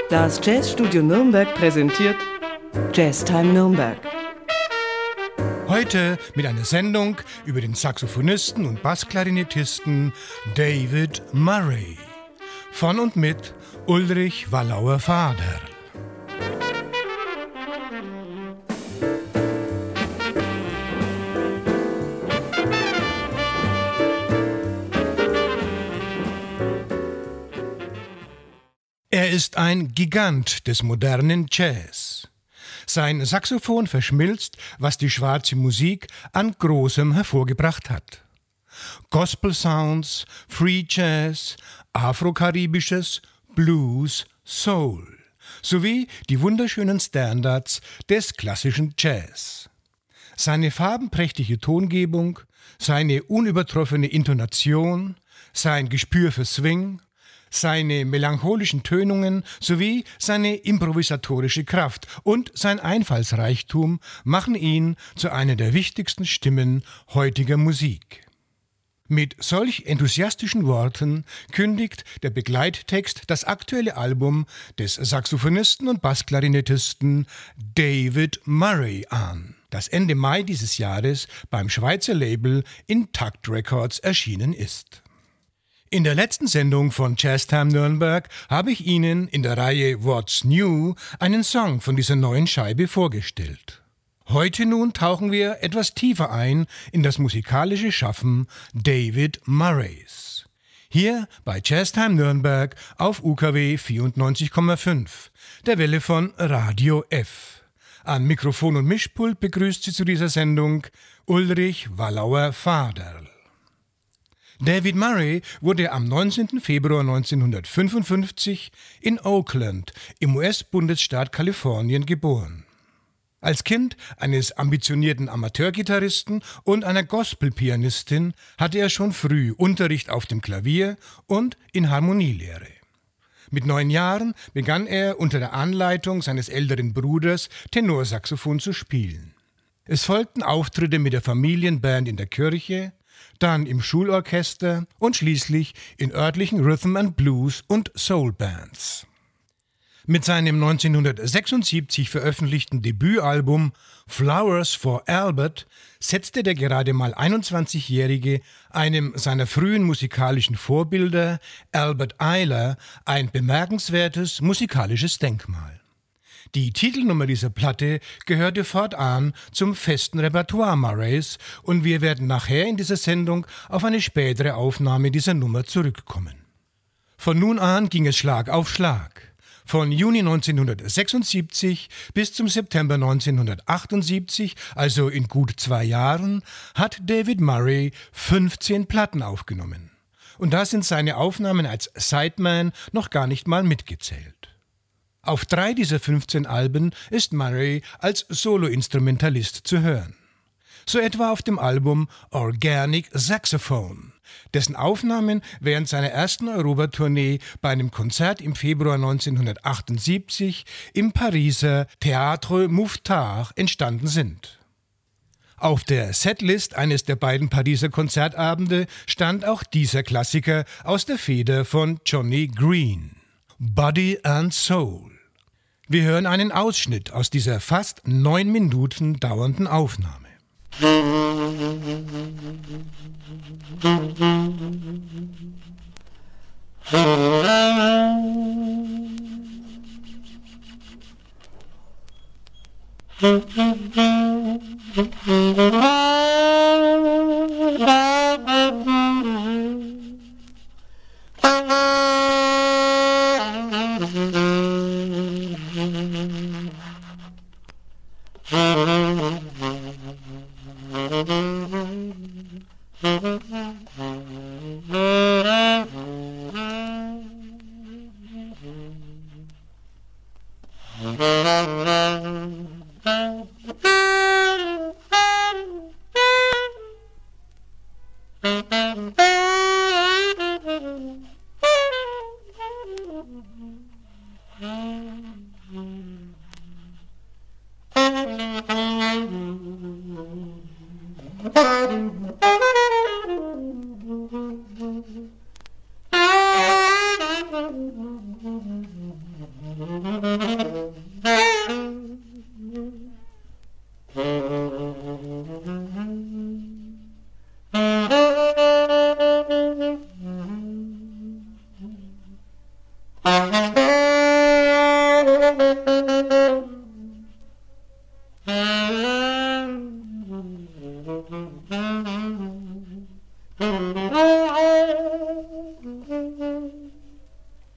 Das Jazzstudio Nürnberg präsentiert Jazztime Nürnberg. Heute mit einer Sendung über den Saxophonisten und Bassklarinettisten David Murray. Von und mit Ulrich Wallauer-Faderl. Er ist ein Gigant des modernen Jazz. Sein Saxophon verschmilzt, was die schwarze Musik an Großem hervorgebracht hat. Gospel-Sounds, Free Jazz, Afrokaribisches, Blues, Soul sowie die wunderschönen Standards des klassischen Jazz. Seine farbenprächtige Tongebung, seine unübertroffene Intonation, sein Gespür für Swing, seine melancholischen Tönungen sowie seine improvisatorische Kraft und sein Einfallsreichtum machen ihn zu einer der wichtigsten Stimmen heutiger Musik. Mit solch enthusiastischen Worten kündigt der Begleittext das aktuelle Album des Saxophonisten und Bassklarinettisten David Murray an, das Ende Mai dieses Jahres beim Schweizer Label Intakt Records erschienen ist. In der letzten Sendung von Jazztime Nürnberg habe ich Ihnen in der Reihe What's New einen Song von dieser neuen Scheibe vorgestellt. Heute nun tauchen wir etwas tiefer ein in das musikalische Schaffen David Murrays. Hier bei Jazztime Nürnberg auf UKW 94,5, der Welle von Radio F. An Mikrofon und Mischpult begrüßt Sie zu dieser Sendung Ulrich Wallauer-Faderl. David Murray wurde am 19. Februar 1955 in Oakland im US-Bundesstaat Kalifornien geboren. Als Kind eines ambitionierten Amateurgitarristen und einer Gospelpianistin hatte er schon früh Unterricht auf dem Klavier und in Harmonielehre. Mit 9 Jahren begann er unter der Anleitung seines älteren Bruders Tenorsaxophon zu spielen. Es folgten Auftritte mit der Familienband in der Kirche, dann im Schulorchester und schließlich in örtlichen Rhythm and Blues und Soul Bands. Mit seinem 1976 veröffentlichten Debütalbum Flowers for Albert setzte der gerade mal 21-Jährige einem seiner frühen musikalischen Vorbilder, Albert Ayler, ein bemerkenswertes musikalisches Denkmal. Die Titelnummer dieser Platte gehörte fortan zum festen Repertoire Murrays und wir werden nachher in dieser Sendung auf eine spätere Aufnahme dieser Nummer zurückkommen. Von nun an ging es Schlag auf Schlag. Von Juni 1976 bis zum September 1978, also in gut 2 Jahren, hat David Murray 15 Platten aufgenommen. Und da sind seine Aufnahmen als Sideman noch gar nicht mal mitgezählt. Auf 3 dieser 15 Alben ist Murray als Solo-Instrumentalist zu hören. So etwa auf dem Album Organic Saxophone, dessen Aufnahmen während seiner ersten Europatournee bei einem Konzert im Februar 1978 im Pariser Théâtre Mouffetard entstanden sind. Auf der Setlist eines der beiden Pariser Konzertabende stand auch dieser Klassiker aus der Feder von Johnny Green, Body and Soul. Wir hören einen Ausschnitt aus dieser fast 9 Minuten dauernden Aufnahme.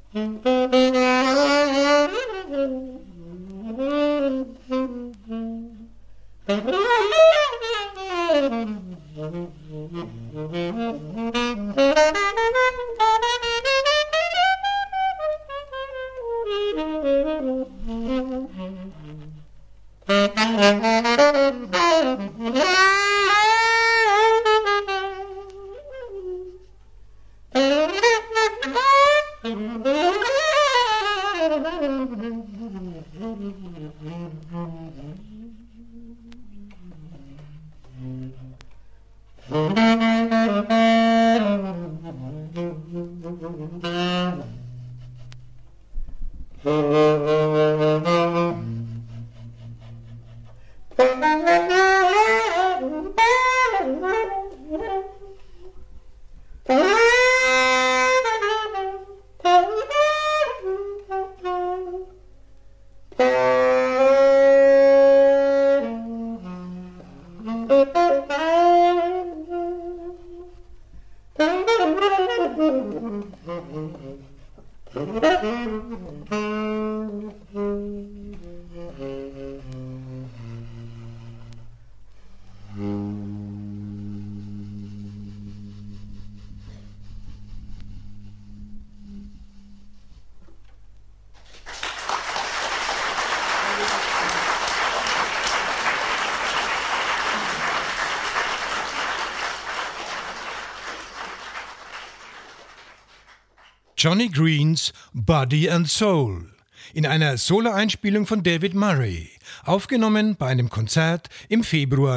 Johnny Greens Body and Soul in einer Soloeinspielung von David Murray, aufgenommen bei einem Konzert im Februar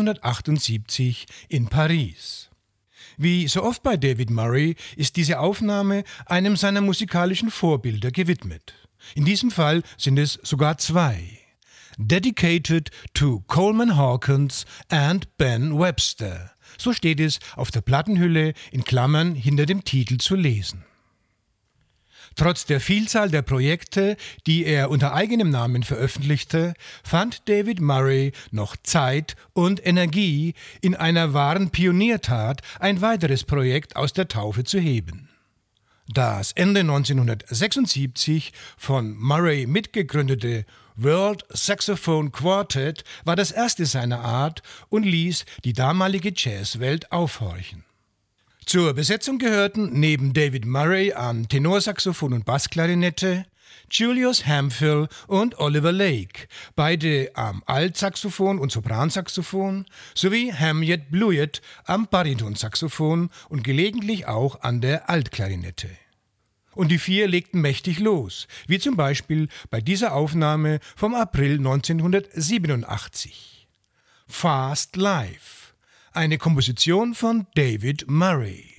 1978 in Paris. Wie so oft bei David Murray ist diese Aufnahme einem seiner musikalischen Vorbilder gewidmet. In diesem Fall sind es sogar zwei. Dedicated to Coleman Hawkins and Ben Webster. So steht es auf der Plattenhülle in Klammern hinter dem Titel zu lesen. Trotz der Vielzahl der Projekte, die er unter eigenem Namen veröffentlichte, fand David Murray noch Zeit und Energie, in einer wahren Pioniertat ein weiteres Projekt aus der Taufe zu heben. Das Ende 1976 von Murray mitgegründete World Saxophone Quartet war das erste seiner Art und ließ die damalige Jazzwelt aufhorchen. Zur Besetzung gehörten neben David Murray an Tenorsaxophon und Bassklarinette Julius Hemphill und Oliver Lake, beide am Altsaxophon und Sopransaxophon, sowie Hamjet Blewett am Baritonsaxophon und gelegentlich auch an der Altklarinette. Und die vier legten mächtig los, wie zum Beispiel bei dieser Aufnahme vom April 1987. Fast Life. Eine Komposition von David Murray.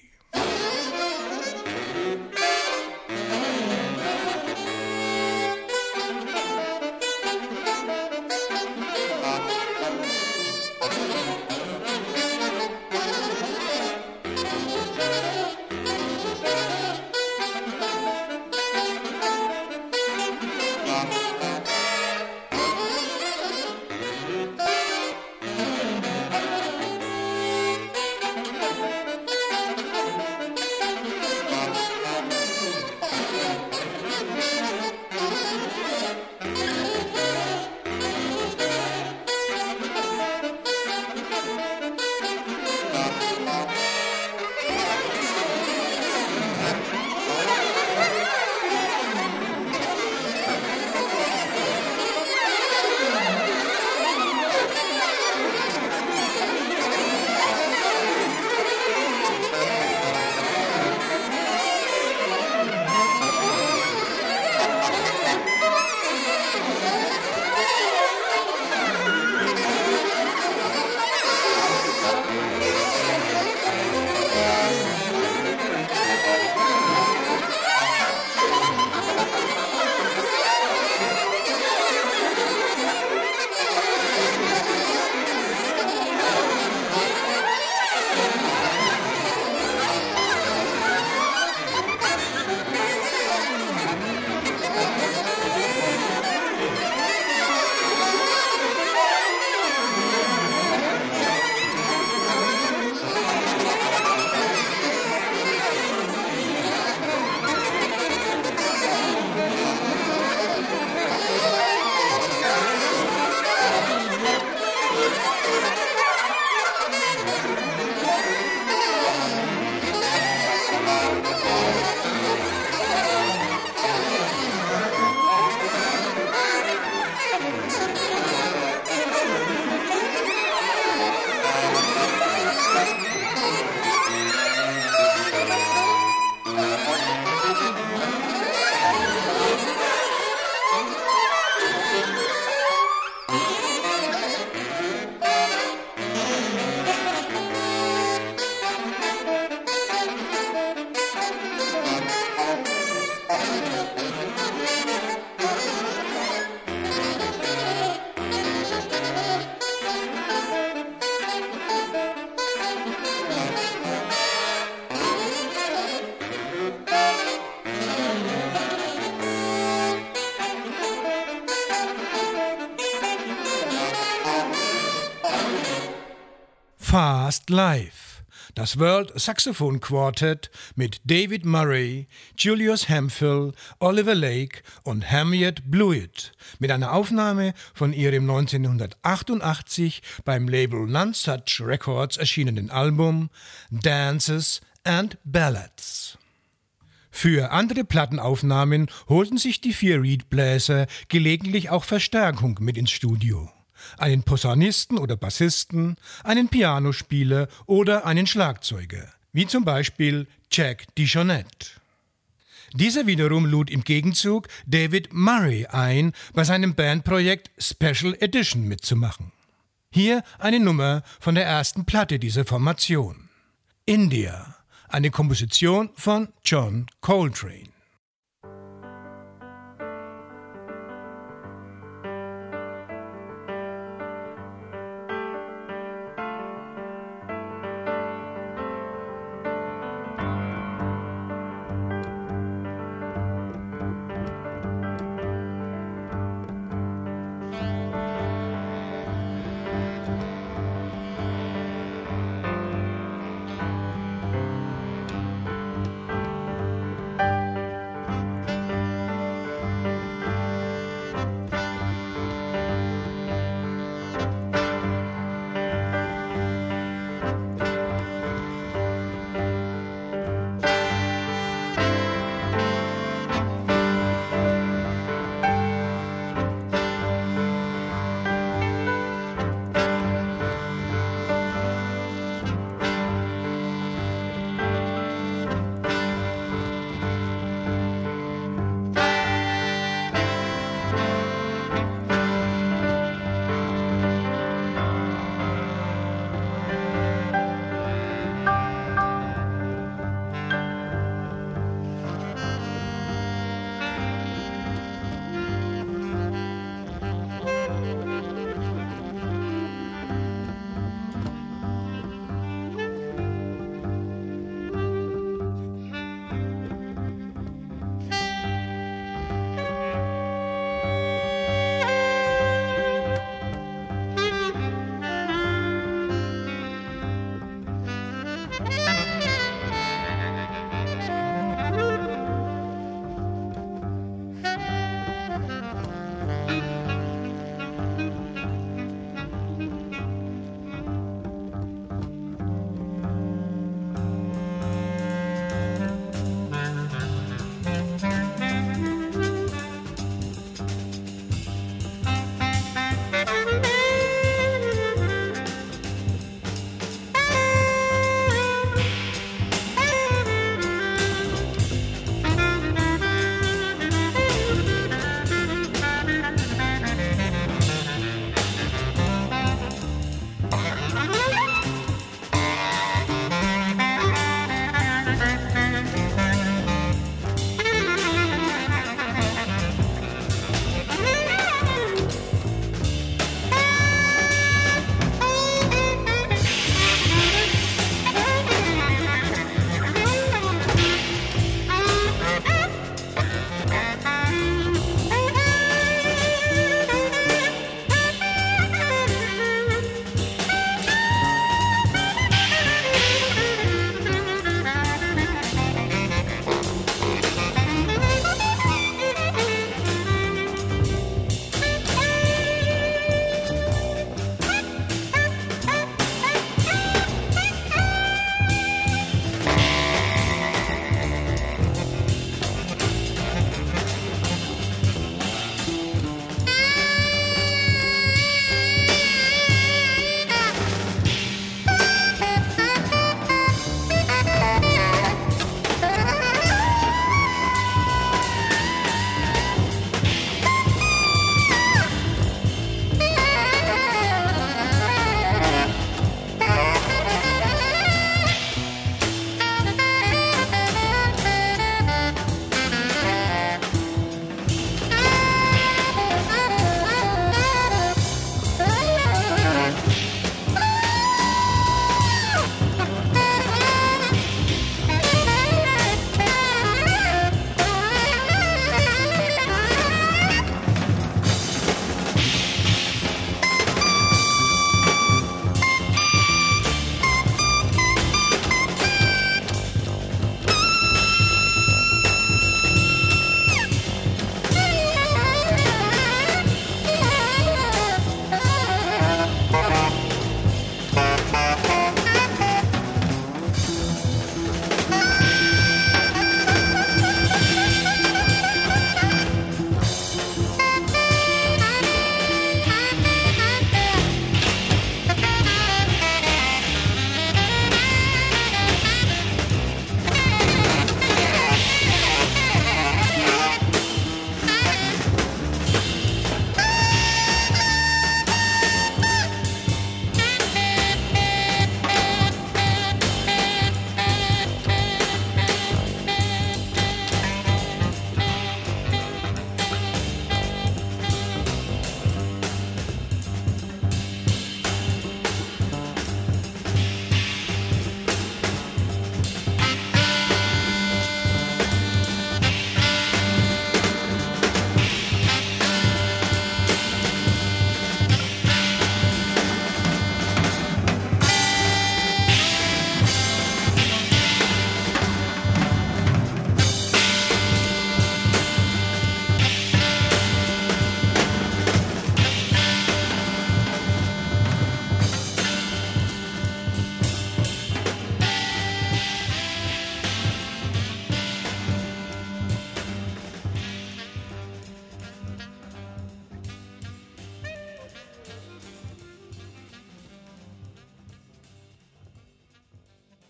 Last Life, das World Saxophone Quartet mit David Murray, Julius Hemphill, Oliver Lake und Harriet Blewett mit einer Aufnahme von ihrem 1988 beim Label Nonesuch Records erschienenen Album Dances and Ballads. Für andere Plattenaufnahmen holten sich die 4 Reed-Bläser gelegentlich auch Verstärkung mit ins Studio. Einen Posaunisten oder Bassisten, einen Pianospieler oder einen Schlagzeuger, wie zum Beispiel Jack DeJohnette. Dieser wiederum lud im Gegenzug David Murray ein, bei seinem Bandprojekt Special Edition mitzumachen. Hier eine Nummer von der ersten Platte dieser Formation. India, eine Komposition von John Coltrane.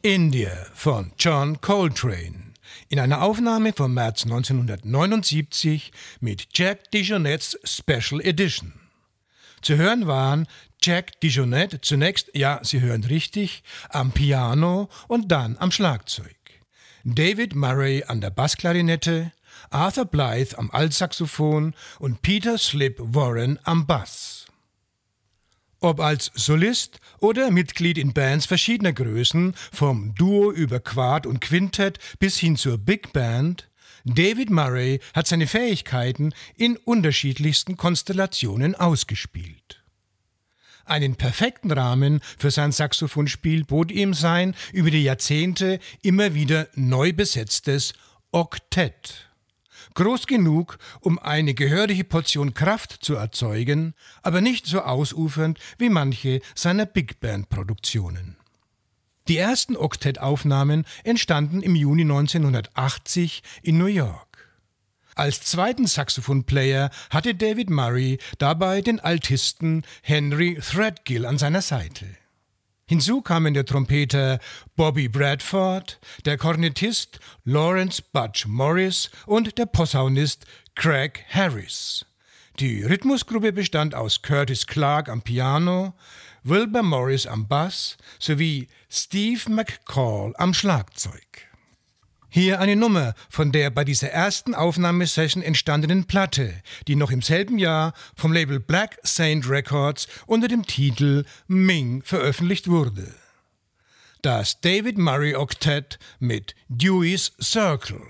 India von John Coltrane in einer Aufnahme vom März 1979 mit Jack DeJohnette's Special Edition. Zu hören waren Jack DeJohnette zunächst, ja, Sie hören richtig, am Piano und dann am Schlagzeug, David Murray an der Bassklarinette, Arthur Blythe am Altsaxophon und Peter Slip Warren am Bass. Ob als Solist oder Mitglied in Bands verschiedener Größen, vom Duo über Quart und Quintett bis hin zur Big Band, David Murray hat seine Fähigkeiten in unterschiedlichsten Konstellationen ausgespielt. Einen perfekten Rahmen für sein Saxophonspiel bot ihm sein über die Jahrzehnte immer wieder neu besetztes Oktett. Groß genug, um eine gehörige Portion Kraft zu erzeugen, aber nicht so ausufernd wie manche seiner Big-Band-Produktionen. Die ersten Oktettaufnahmen entstanden im Juni 1980 in New York. Als zweiten Saxophonplayer hatte David Murray dabei den Altisten Henry Threadgill an seiner Seite. Hinzu kamen der Trompeter Bobby Bradford, der Kornettist Lawrence Butch Morris und der Posaunist Craig Harris. Die Rhythmusgruppe bestand aus Curtis Clark am Piano, Wilbur Morris am Bass sowie Steve McCall am Schlagzeug. Hier eine Nummer von der bei dieser ersten Aufnahmesession entstandenen Platte, die noch im selben Jahr vom Label Black Saint Records unter dem Titel Ming veröffentlicht wurde. Das David Murray Oktett mit Dewey's Circle.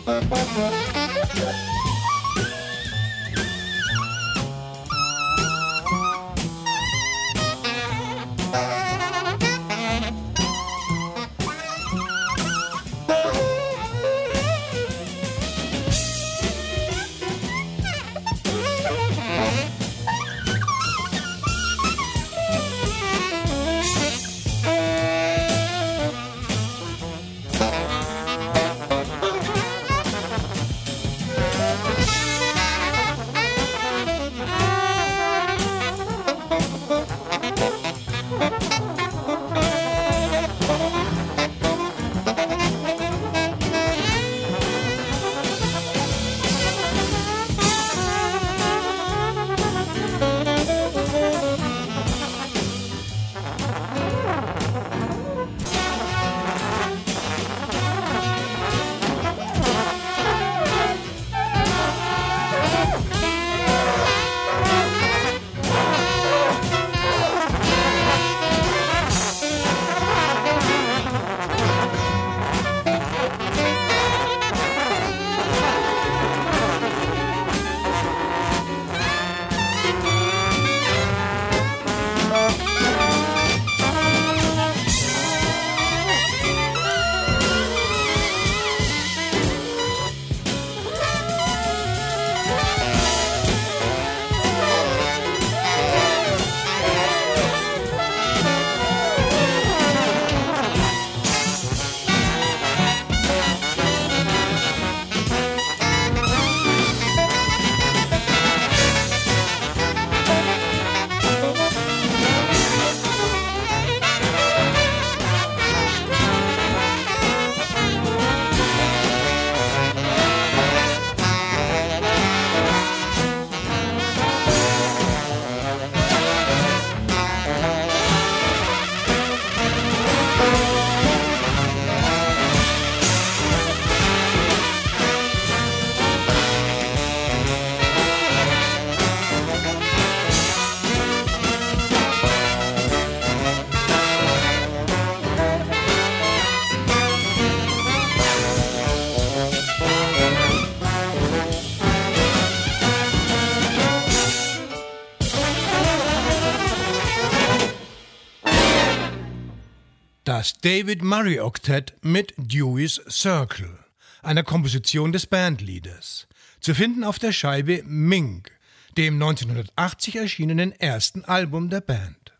Das David Murray Oktett mit Dewey's Circle, einer Komposition des Bandleaders, zu finden auf der Scheibe Ming, dem 1980 erschienenen ersten Album der Band.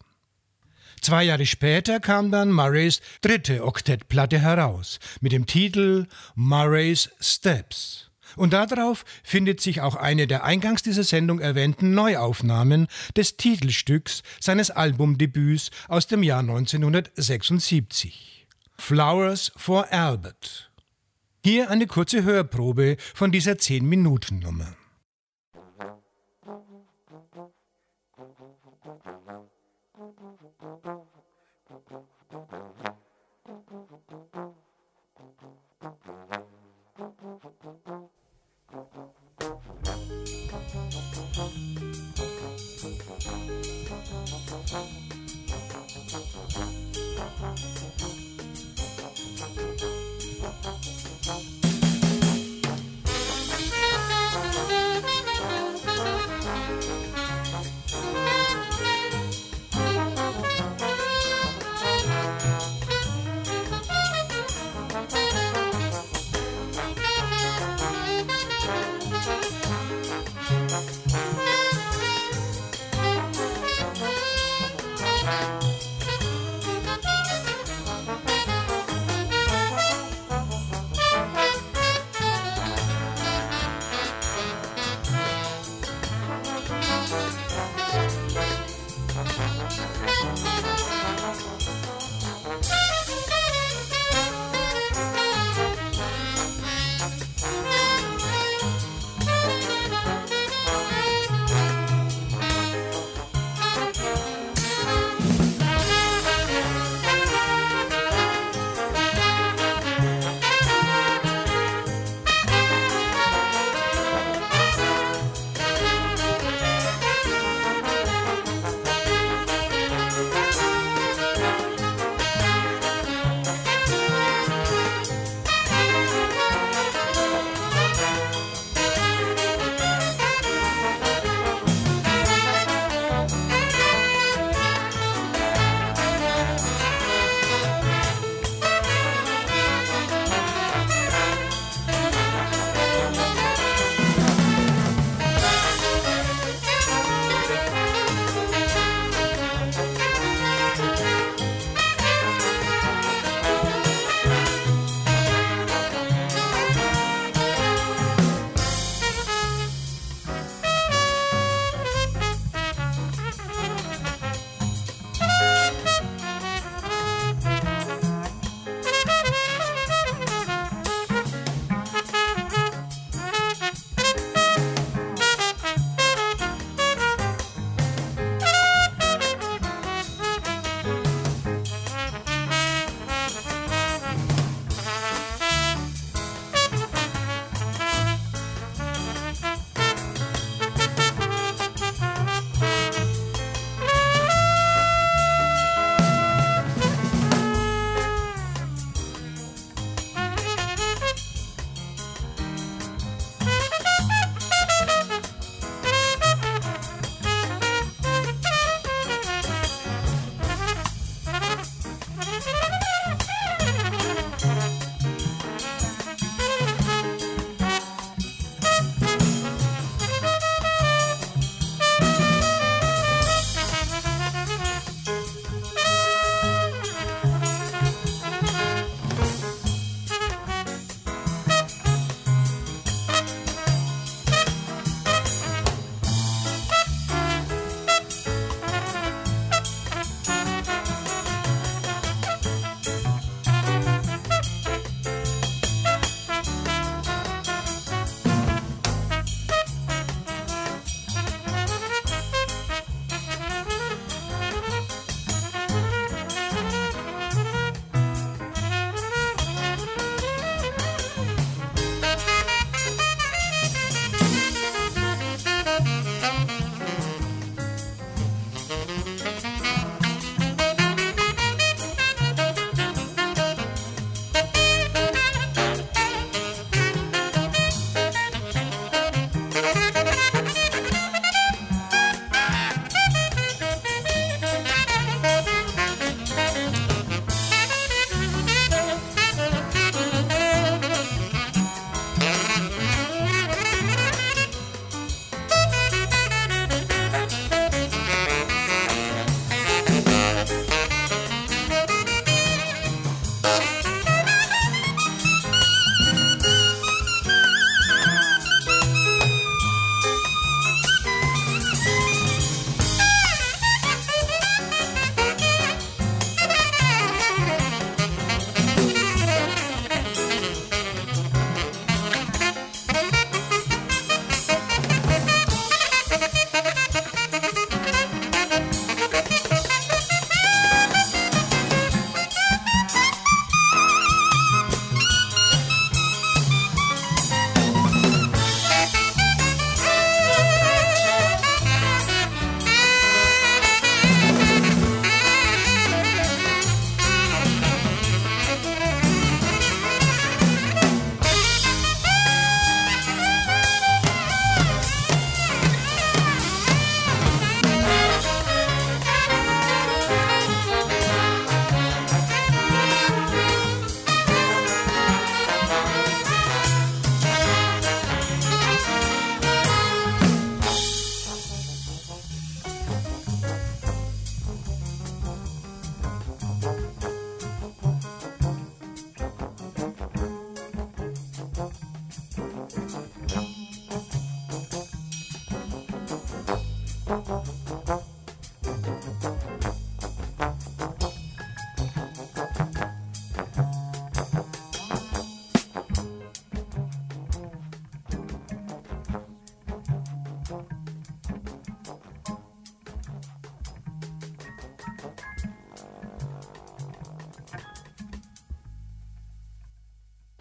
2 Jahre später kam dann Murrays dritte Oktettplatte heraus, mit dem Titel Murray's Steps. Und darauf findet sich auch eine der eingangs dieser Sendung erwähnten Neuaufnahmen des Titelstücks seines Albumdebüts aus dem Jahr 1976, Flowers for Albert. Hier eine kurze Hörprobe von dieser 10-Minuten-Nummer.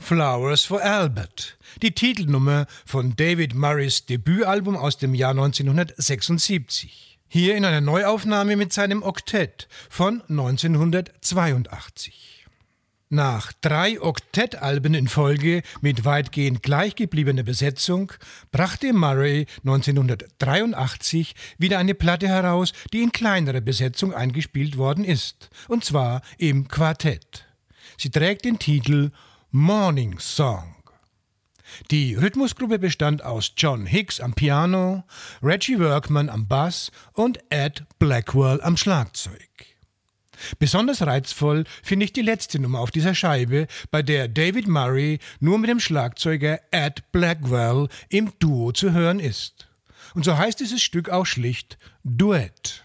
Flowers for Albert, die Titelnummer von David Murrays Debütalbum aus dem Jahr 1976. Hier in einer Neuaufnahme mit seinem Oktett von 1982. Nach 3 Oktettalben in Folge mit weitgehend gleichgebliebener Besetzung brachte Murray 1983 wieder eine Platte heraus, die in kleinerer Besetzung eingespielt worden ist, und zwar im Quartett. Sie trägt den Titel Morning Song. Die Rhythmusgruppe bestand aus John Hicks am Piano, Reggie Workman am Bass und Ed Blackwell am Schlagzeug. Besonders reizvoll finde ich die letzte Nummer auf dieser Scheibe, bei der David Murray nur mit dem Schlagzeuger Ed Blackwell im Duo zu hören ist. Und so heißt dieses Stück auch schlicht Duett.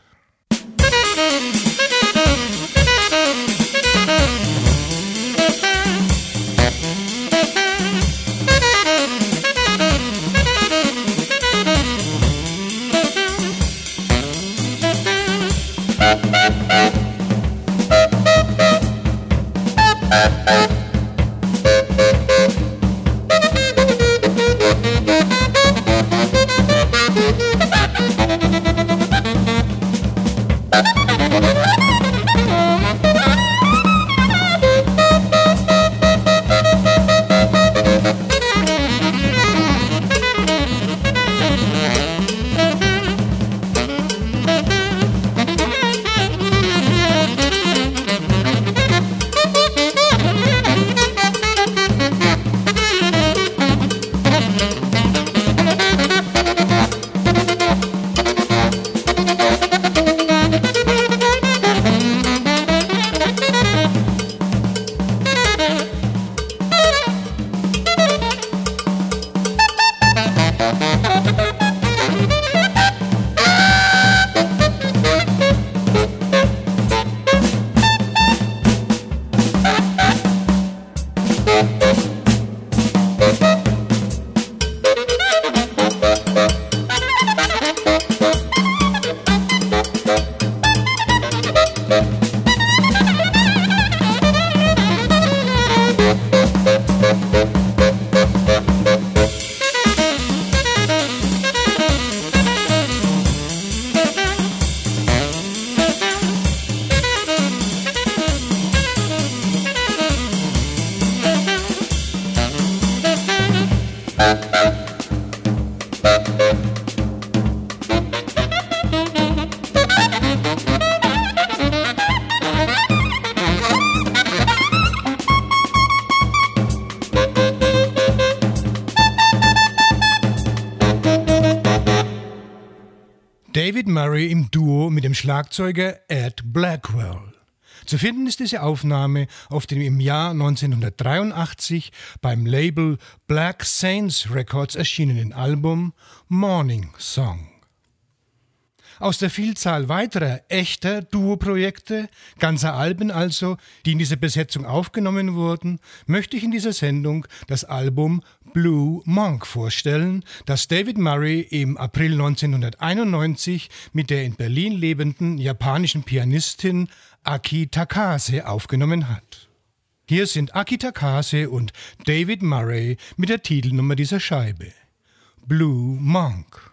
David Murray im Duo mit dem Schlagzeuger Ed Blackwell. Zu finden ist diese Aufnahme auf dem im Jahr 1983 beim Label Black Saints Records erschienenen Album Morning Song. Aus der Vielzahl weiterer echter Duo-Projekte, ganzer Alben also, die in dieser Besetzung aufgenommen wurden, möchte ich in dieser Sendung das Album Blue Monk vorstellen, das David Murray im April 1991 mit der in Berlin lebenden japanischen Pianistin Aki Takase aufgenommen hat. Hier sind Aki Takase und David Murray mit der Titelnummer dieser Scheibe, Blue Monk.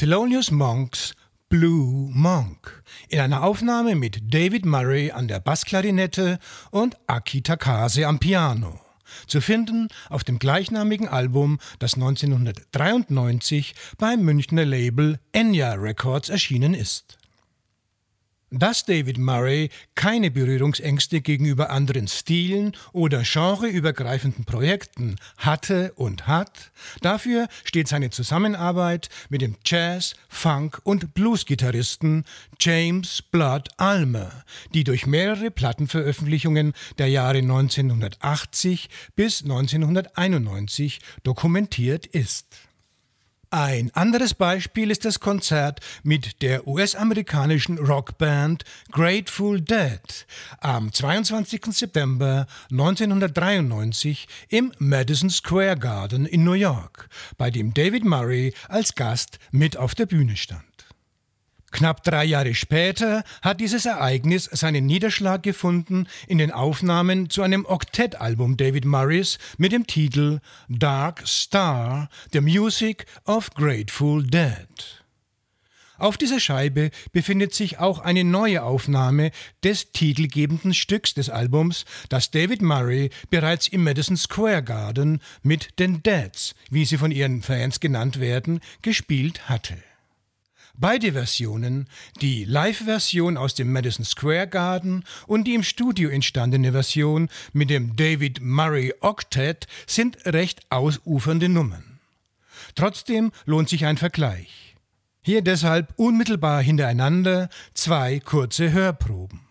Thelonious Monks Blue Monk in einer Aufnahme mit David Murray an der Bassklarinette und Aki Takase am Piano. Zu finden auf dem gleichnamigen Album, das 1993 beim Münchner Label Enya Records erschienen ist. Dass David Murray keine Berührungsängste gegenüber anderen Stilen oder genreübergreifenden Projekten hatte und hat, dafür steht seine Zusammenarbeit mit dem Jazz-, Funk- und Blues-Gitarristen James Blood Ulmer, die durch mehrere Plattenveröffentlichungen der Jahre 1980 bis 1991 dokumentiert ist. Ein anderes Beispiel ist das Konzert mit der US-amerikanischen Rockband Grateful Dead am 22. September 1993 im Madison Square Garden in New York, bei dem David Murray als Gast mit auf der Bühne stand. Knapp 3 Jahre später hat dieses Ereignis seinen Niederschlag gefunden in den Aufnahmen zu einem Oktettalbum David Murrays mit dem Titel Dark Star, The Music of Grateful Dead. Auf dieser Scheibe befindet sich auch eine neue Aufnahme des titelgebenden Stücks des Albums, das David Murray bereits im Madison Square Garden mit den Deads, wie sie von ihren Fans genannt werden, gespielt hatte. Beide Versionen, die Live-Version aus dem Madison Square Garden und die im Studio entstandene Version mit dem David Murray Octet, sind recht ausufernde Nummern. Trotzdem lohnt sich ein Vergleich. Hier deshalb unmittelbar hintereinander 2 kurze Hörproben.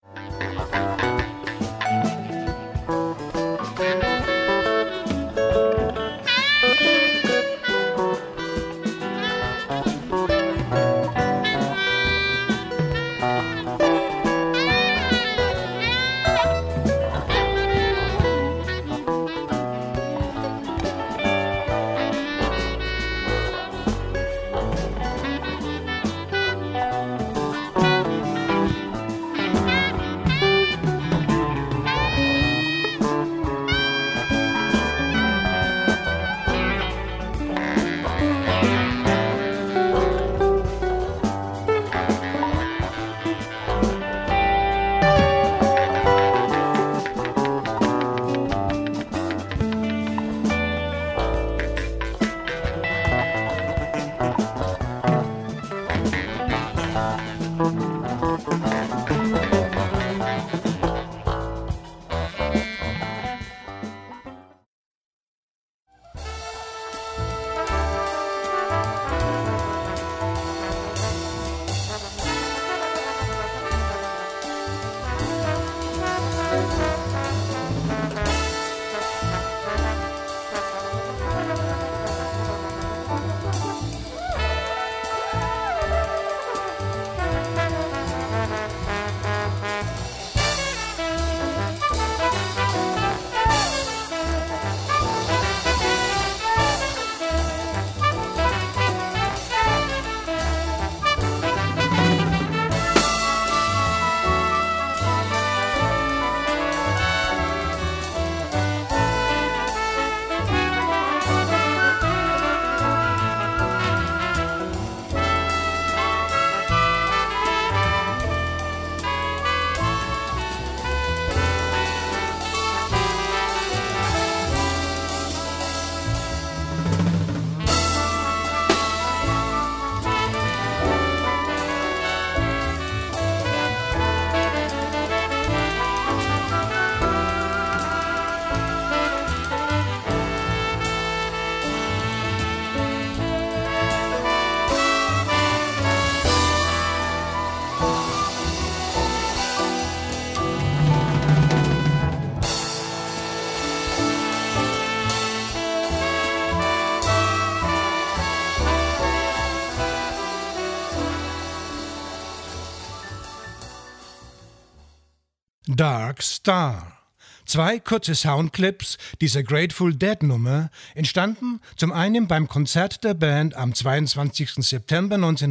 Dark Star. 2 kurze Soundclips dieser Grateful Dead Nummer entstanden zum einen beim Konzert der Band am 22. September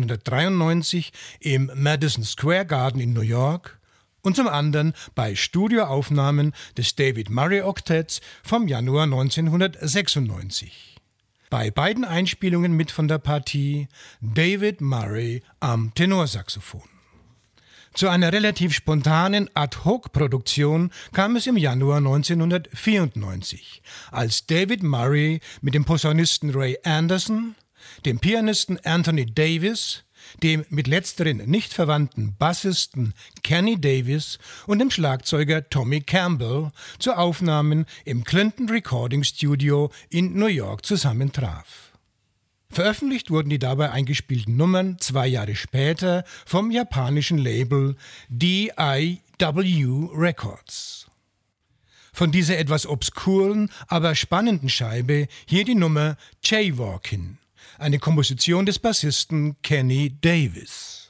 1993 im Madison Square Garden in New York und zum anderen bei Studioaufnahmen des David Murray Octets vom Januar 1996. Bei beiden Einspielungen mit von der Partie David Murray am Tenorsaxophon. Zu einer relativ spontanen Ad-Hoc-Produktion kam es im Januar 1994, als David Murray mit dem Posaunisten Ray Anderson, dem Pianisten Anthony Davis, dem mit letzteren nicht verwandten Bassisten Kenny Davis und dem Schlagzeuger Tommy Campbell zu Aufnahmen im Clinton Recording Studio in New York zusammentraf. Veröffentlicht wurden die dabei eingespielten Nummern 2 Jahre später vom japanischen Label DIW Records. Von dieser etwas obskuren, aber spannenden Scheibe hier die Nummer Jaywalkin, eine Komposition des Bassisten Kenny Davis.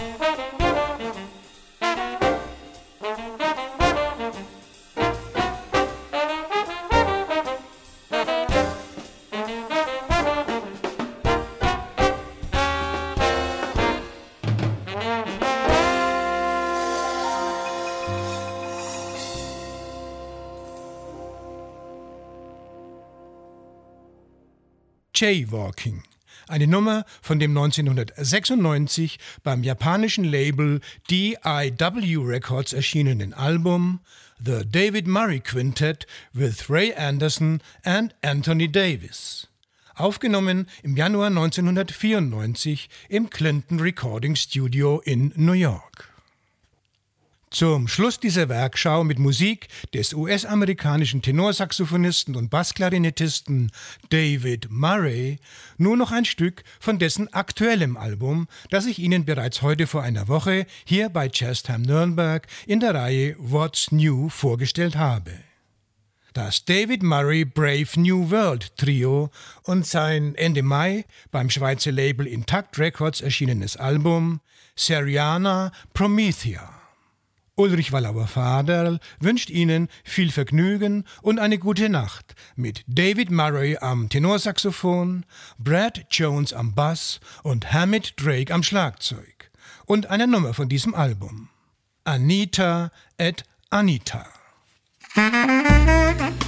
Jaywalking, eine Nummer von dem 1996 beim japanischen Label DIW Records erschienenen Album The David Murray Quintet with Ray Anderson and Anthony Davis, aufgenommen im Januar 1994 im Clinton Recording Studio in New York. Zum Schluss dieser Werkschau mit Musik des US-amerikanischen Tenorsaxophonisten und Bassklarinettisten David Murray nur noch ein Stück von dessen aktuellem Album, das ich Ihnen bereits heute vor einer Woche hier bei Jazztime Nürnberg in der Reihe What's New vorgestellt habe. Das David Murray Brave New World Trio und sein Ende Mai beim Schweizer Label Intact Records erschienenes Album Seriana Promethea. Ulrich Wallauer-Faderl wünscht Ihnen viel Vergnügen und eine gute Nacht mit David Murray am Tenorsaxophon, Brad Jones am Bass und Hamid Drake am Schlagzeug und einer Nummer von diesem Album. Anita et Anita.